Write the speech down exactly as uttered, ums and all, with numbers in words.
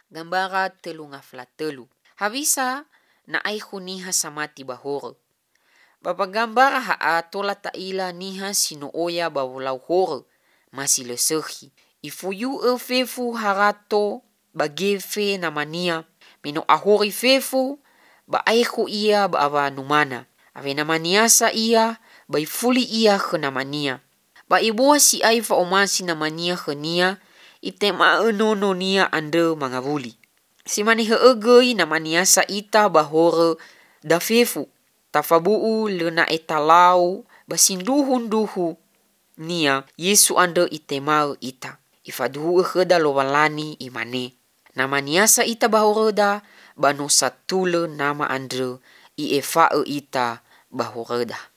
Gambara telu ngafla telu. Habisa na aihu niha samati bahore. Bapa gambara haa tola taila niha sino oya bawalau hore. Masih lesehi. Ifuyu e fefu harato bagefe namania. Mino ahori fefu ba aihu ia ba awa numana. Ave namaniasa ia ba ifuli ia ke namania. Ba ibua si aifa omasi namania ke nia. Ite maenono nia ande mangavuli. Si manihe egei namaniasa ita bahore da fefu. Tafabuu lena etalau basinduhu-nduhu nia Yesu ande ite mau ita. Ifaduhu eheda lowalani imane. Namaniasa ita bahoreda bano satule nama andre i efa'e ita bahoreda.